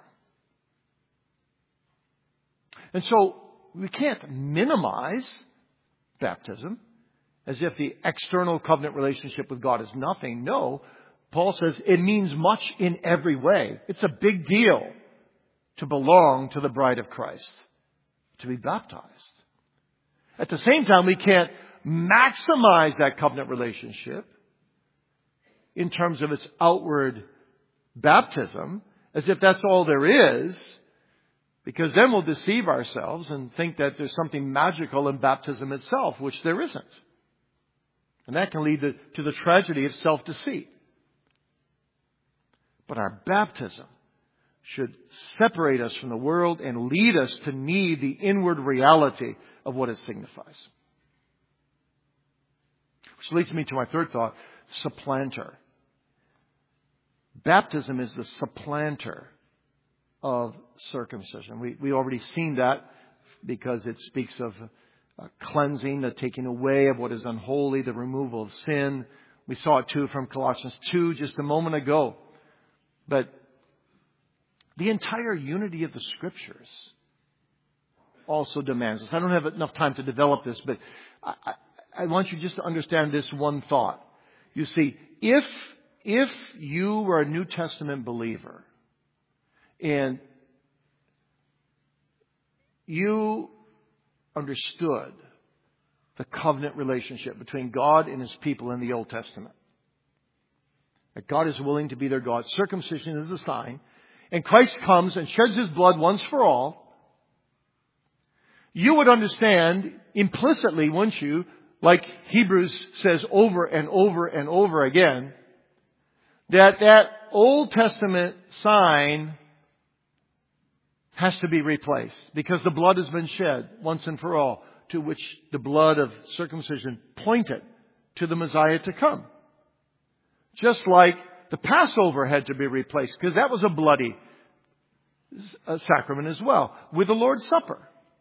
And so we can't minimize baptism as if the external covenant relationship with God is nothing. No, Paul says it means much in every way. It's a big deal to belong to the bride of Christ, to be baptized. At the same time, we can't maximize that covenant relationship in terms of its outward baptism as if that's all there is, because then we'll deceive ourselves and think that there's something magical in baptism itself, which there isn't. And that can lead to, to the tragedy of self-deceit. But our baptism should separate us from the world and lead us to need the inward reality of what it signifies. Which leads me to my third thought, supplanter. Baptism is the supplanter of circumcision. We we already seen that because it speaks of uh, cleansing, the taking away of what is unholy, the removal of sin. We saw it too from Colossians two just a moment ago. But the entire unity of the Scriptures also demands this. I don't have enough time to develop this, but I, I, I want you just to understand this one thought. You see, if if you were a New Testament believer and you understood the covenant relationship between God and His people in the Old Testament, that God is willing to be their God, circumcision is a sign, and Christ comes and sheds His blood once for all, you would understand implicitly, wouldn't you, like Hebrews says over and over and over again, that that Old Testament sign has to be replaced because the blood has been shed once and for all, to which the blood of circumcision pointed to the Messiah to come. Just like the Passover had to be replaced because that was a bloody sacrament as well, with the Lord's Supper.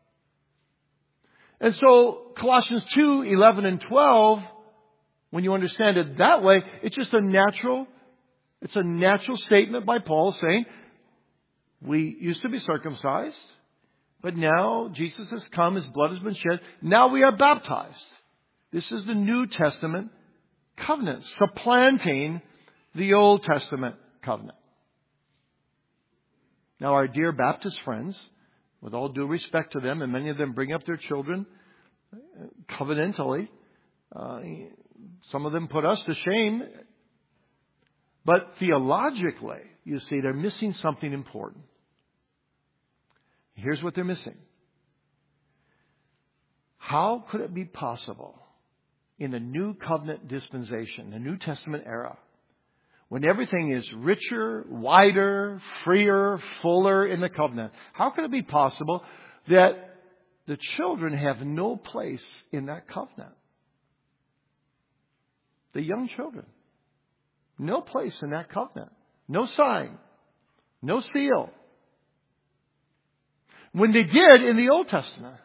And so Colossians two, eleven and twelve, when you understand it that way, it's just a natural, it's a natural statement by Paul saying, we used to be circumcised, but now Jesus has come, His blood has been shed. Now we are baptized. This is the New Testament covenant, supplanting the Old Testament covenant. Now our dear Baptist friends, with all due respect to them, and many of them bring up their children covenantally, uh, some of them put us to shame, but theologically, you see, they're missing something important. Here's what they're missing. How could it be possible in the New Covenant dispensation, the New Testament era, when everything is richer, wider, freer, fuller in the covenant, how could it be possible that the children have no place in that covenant? The young children. No place in that covenant. No sign. No seal. When they did in the Old Testament.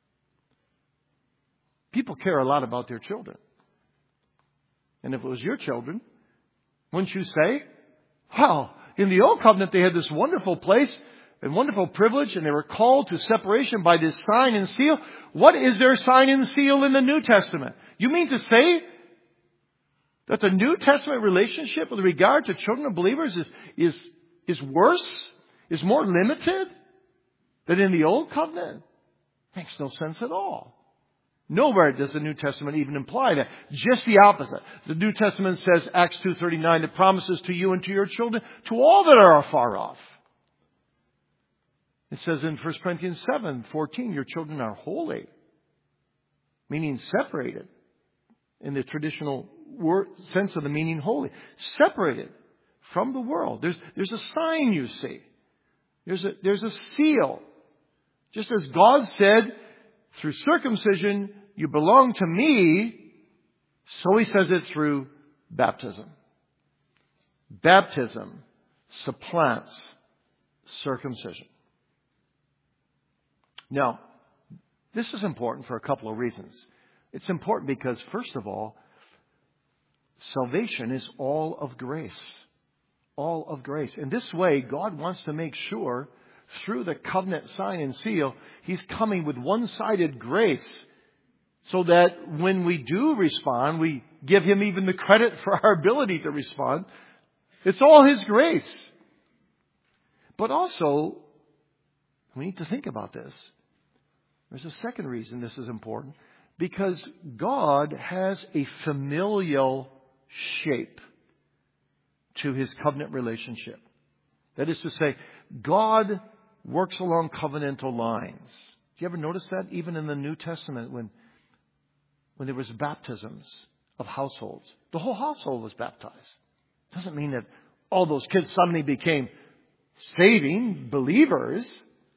People care a lot about their children. And if it was your children, wouldn't you say, wow, in the Old Covenant they had this wonderful place and wonderful privilege and they were called to separation by this sign and seal. What is their sign and seal in the New Testament? You mean to say that the New Testament relationship with regard to children of believers is, is, is worse, is more limited than in the Old Covenant? Makes no sense at all. Nowhere does the New Testament even imply that. Just the opposite. The New Testament says, Acts two thirty-nine, it promises to you and to your children, to all that are afar off. It says in First Corinthians seven fourteen, your children are holy, meaning separated in the traditional word, sense of the meaning holy. Separated from the world. There's, there's a sign, you see. There's a, there's a seal. Just as God said, through circumcision, you belong to me, so He says it through baptism. Baptism supplants circumcision. Now, this is important for a couple of reasons. It's important because, first of all, salvation is all of grace. All of grace. In this way, God wants to make sure through the covenant sign and seal, He's coming with one-sided grace so that when we do respond, we give Him even the credit for our ability to respond. It's all His grace. But also, we need to think about this. There's a second reason this is important. Because God has a familial shape to His covenant relationship. That is to say, God works along covenantal lines. Do you ever notice that? Even in the New Testament, when, when there was baptisms of households, the whole household was baptized. Doesn't mean that all those kids suddenly became saving believers.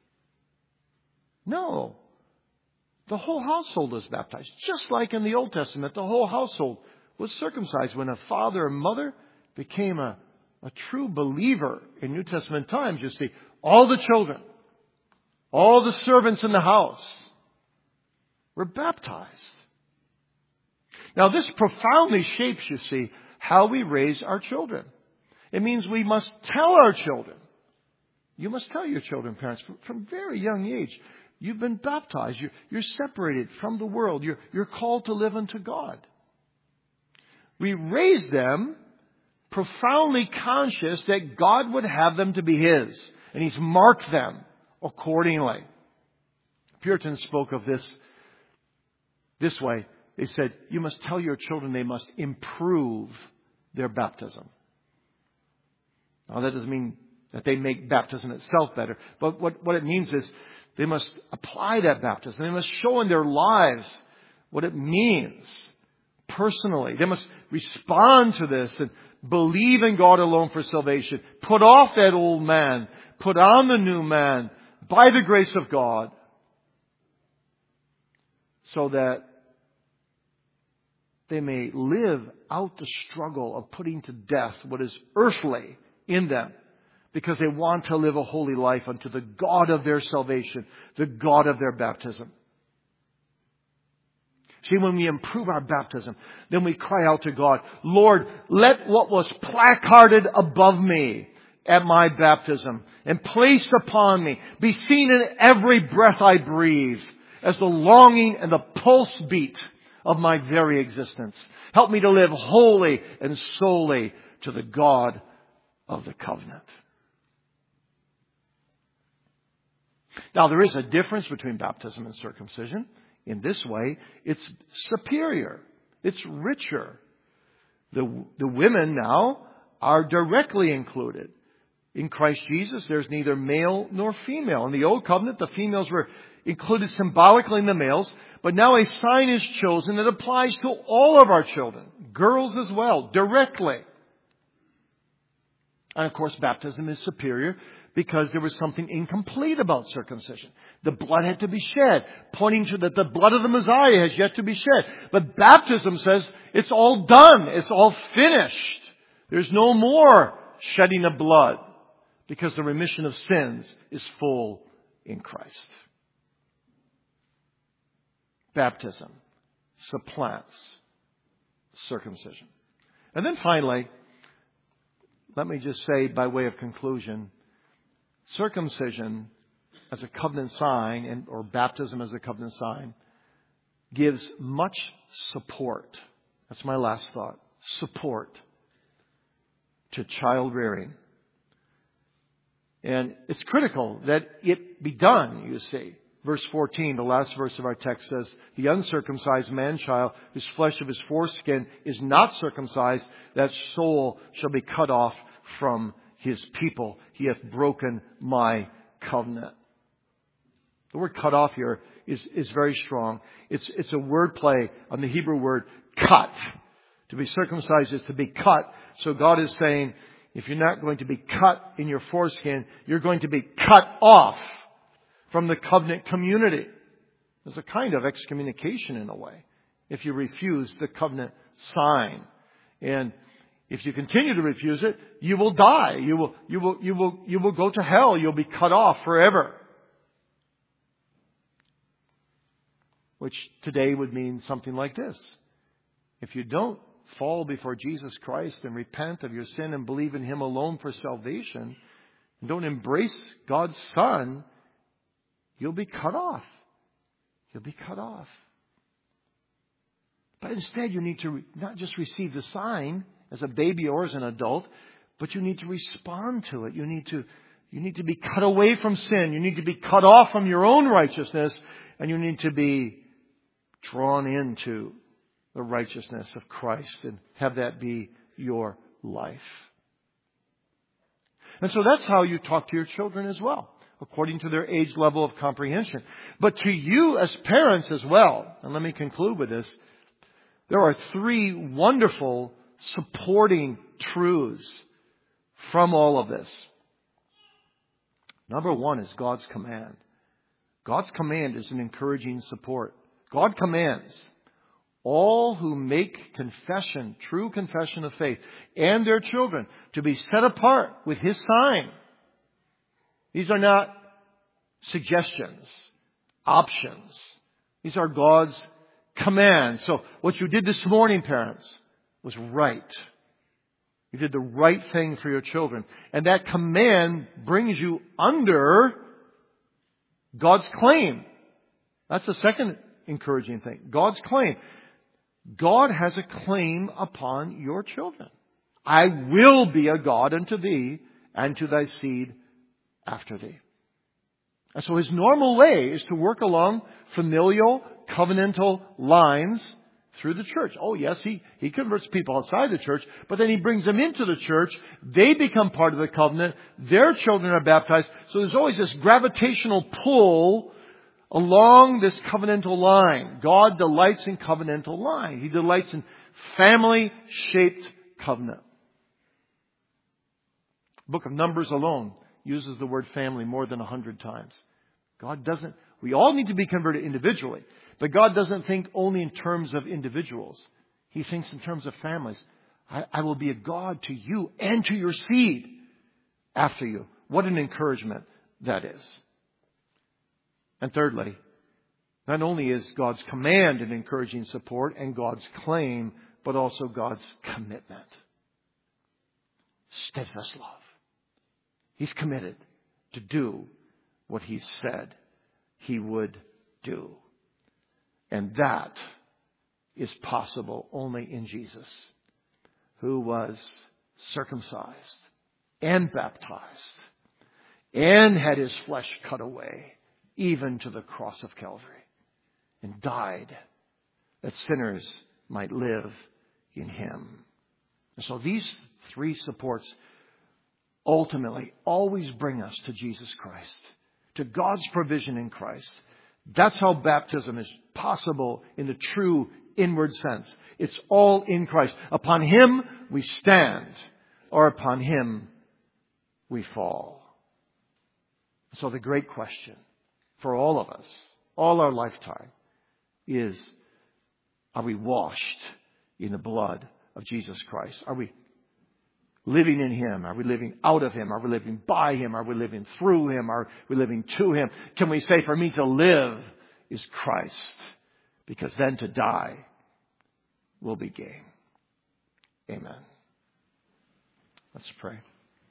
No. The whole household was baptized. Just like in the Old Testament, the whole household was circumcised when a father and mother became a, a true believer. In New Testament times, you see, all the children, all the servants in the house were baptized. Now, this profoundly shapes, you see, how we raise our children. It means we must tell our children. You must tell your children, parents, from, from very young age, you've been baptized. You're, you're separated from the world. You're, you're called to live unto God. We raise them profoundly conscious that God would have them to be His. And He's marked them accordingly. Puritans spoke of this this way. They said, you must tell your children they must improve their baptism. Now, that doesn't mean that they make baptism itself better. But what, what it means is they must apply that baptism. They must show in their lives what it means personally. They must respond to this and believe in God alone for salvation. Put off that old man. Put on the new man by the grace of God. So that they may live out the struggle of putting to death what is earthly in them, because they want to live a holy life unto the God of their salvation, the God of their baptism. See, when we improve our baptism, then we cry out to God, Lord, let what was placarded above me at my baptism and placed upon me be seen in every breath I breathe as the longing and the pulse beat of my very existence. Help me to live wholly and solely to the God of the covenant. Now, there is a difference between baptism and circumcision. In this way, it's superior. It's richer. The, the women now are directly included. In Christ Jesus, there's neither male nor female. In the Old Covenant, the females were included symbolically in the males. But now a sign is chosen that applies to all of our children, girls as well, directly. And of course, baptism is superior because there was something incomplete about circumcision. The blood had to be shed, pointing to that the blood of the Messiah has yet to be shed. But baptism says it's all done. It's all finished. There's no more shedding of blood because the remission of sins is full in Christ. Baptism supplants circumcision. And then finally, let me just say by way of conclusion, circumcision as a covenant sign, and or baptism as a covenant sign, gives much support. That's my last thought. Support to child rearing. And it's critical that it be done, you see. Verse fourteen, the last verse of our text says, the uncircumcised man-child, whose flesh of his foreskin is not circumcised, that soul shall be cut off from his people. He hath broken my covenant. The word cut off here is, is very strong. It's, it's a word play on the Hebrew word cut. To be circumcised is to be cut. So God is saying, if you're not going to be cut in your foreskin, you're going to be cut off from the covenant community. There's a kind of excommunication in a way if you refuse the covenant sign. And if you continue to refuse it, you will die. You will, you will, you will, you will go to hell. You'll be cut off forever. Which today would mean something like this. If you don't fall before Jesus Christ and repent of your sin and believe in Him alone for salvation, and don't embrace God's Son, you'll be cut off. You'll be cut off. But instead, you need to not just receive the sign as a baby or as an adult, but you need to respond to it. You need to, you need to be cut away from sin. You need to be cut off from your own righteousness, and you need to be drawn into the righteousness of Christ and have that be your life. And so that's how you talk to your children as well, according to their age level of comprehension. But to you as parents as well, and let me conclude with this, there are three wonderful supporting truths from all of this? Number one is God's command. God's command is an encouraging support. God commands all who make confession, true confession of faith, and their children to be set apart with His sign. These are not suggestions, options. These are God's commands. So what you did this morning, parents, was right. You did the right thing for your children. And that command brings you under God's claim. That's the second encouraging thing. God's claim. God has a claim upon your children. I will be a God unto thee and to thy seed after thee. And so His normal way is to work along familial, covenantal lines through the church. Oh yes, He, he converts people outside the church, but then He brings them into the church. They become part of the covenant. Their children are baptized. So there's always this gravitational pull along this covenantal line. God delights in covenantal line. He delights in family-shaped covenant. The book of Numbers alone uses the word family more than a hundred times. God doesn't, we all need to be converted individually, but God doesn't think only in terms of individuals. He thinks in terms of families. I, I will be a God to you and to your seed after you. What an encouragement that is. And thirdly, not only is God's command an encouraging support and God's claim, but also God's commitment. Steadfast love. He's committed to do what He said He would do. And that is possible only in Jesus, who was circumcised and baptized and had His flesh cut away, even to the cross of Calvary, and died that sinners might live in Him. And so these three supports ultimately always bring us to Jesus Christ, to God's provision in Christ. That's how baptism is possible in the true inward sense. It's all in Christ. Upon Him we stand, or upon Him we fall. So the great question for all of us, all our lifetime, is, are we washed in the blood of Jesus Christ? Are we living in Him? Are we living out of Him? Are we living by Him? Are we living through Him? Are we living to Him? Can we say, for me to live is Christ, because then to die will be gain. Amen. Let's pray.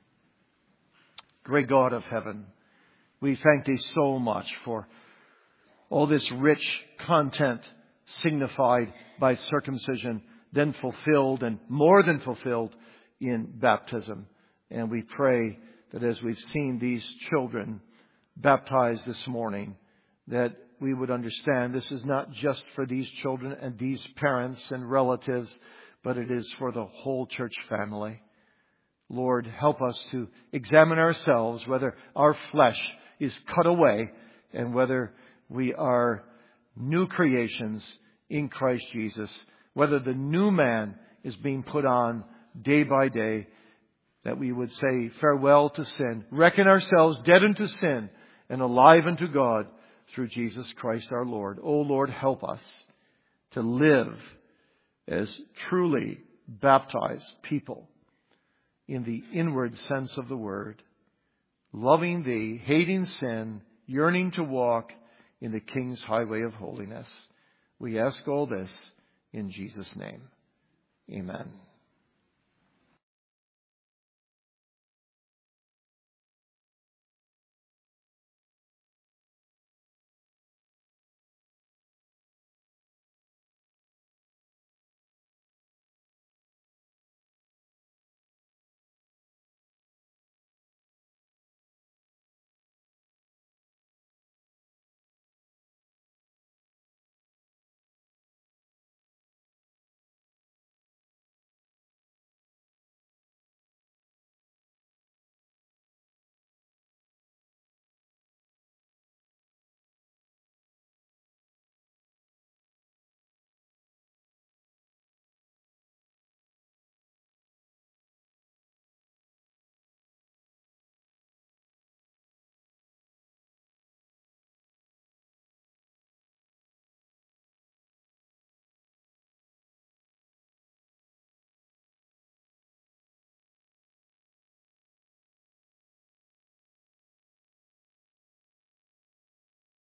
Great God of heaven, we thank Thee so much for all this rich content signified by circumcision, then fulfilled and more than fulfilled in baptism. And we pray that as we've seen these children baptized this morning, that we would understand this is not just for these children and these parents and relatives, but it is for the whole church family. Lord, help us to examine ourselves, whether our flesh is cut away and whether we are new creations in Christ Jesus, whether the new man is being put on day by day, that we would say farewell to sin, reckon ourselves dead unto sin and alive unto God through Jesus Christ our Lord. O Lord, help us to live as truly baptized people in the inward sense of the word, loving Thee, hating sin, yearning to walk in the King's highway of holiness. We ask all this in Jesus' name. Amen.